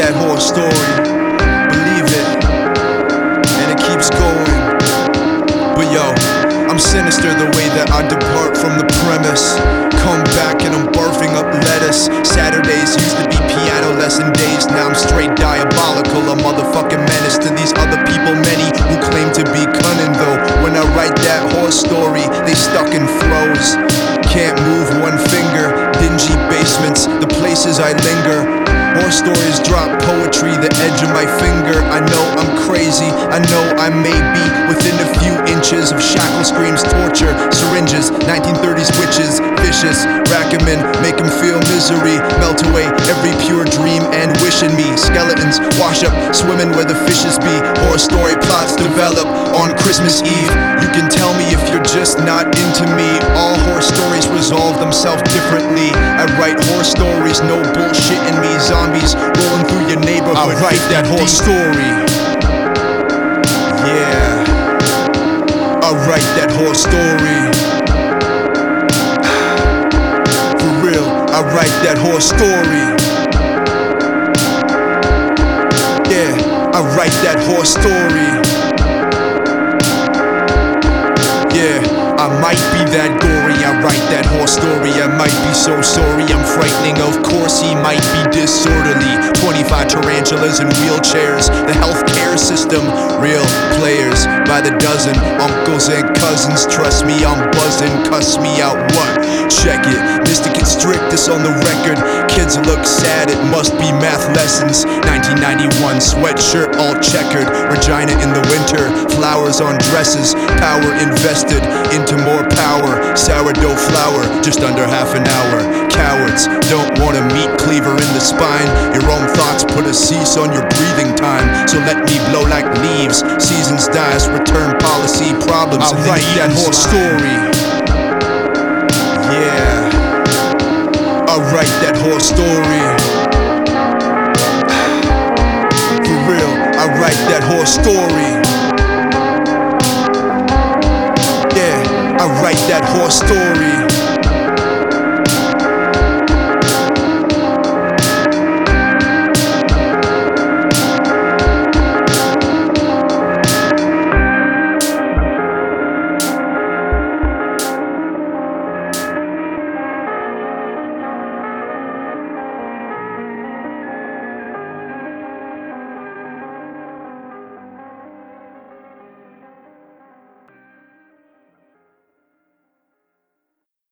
that horse story, believe it, and it keeps going. But yo, I'm sinister the way that I depart from the premise. Come back and I'm barfing up lettuce. Saturdays used to be piano lesson days. Now I'm straight diabolical, a motherfucking menace to these other people, many who claim to be cunning. Though when I write that horse story, they stuck and froze. Can't move one finger. Dingy basements, the places I linger. Horse stories drop poetry, the edge of my finger. I know I'm crazy, I know I may be within a few inches of shackle screams, torture, syringes, 1930s witches, vicious, rack 'em in, make 'em feel misery, melt away every pure dream and wish in me. Skeletons wash up, swimming where the fishes be. Horror story plots develop on Christmas Eve. You can tell me if you're just not into me. All horror stories resolve themselves differently. I write horror stories, no bullshit in me. Zombies rolling through your neighborhood. I write that horror story. Yeah, I write that horror story. For real, I write that horror story. Yeah, I write that horror story. Yeah, I might be that gory, I write that horse story. I might be so sorry, I'm frightening, of course he might be disorderly. 25 tarantulas in wheelchairs, the healthcare system, real players by the dozen. Uncles and cousins, trust me, I'm buzzing. Cuss me out, what? Check it, Mystic and Strictus on the record. Kids look sad, it must be math lessons. 1991, sweatshirt all checkered. Regina in the winter, flowers on dresses. Power invested into more power. Sourdough flour, just under half an hour. Cowards don't want a meat cleaver in the spine. Your own thoughts put a cease on your breathing time. So let me blow like leaves. Seasons dies, return policy problems. I write that horror story. Yeah, I write that horror story. For real, I write that horror story. I write that horror story.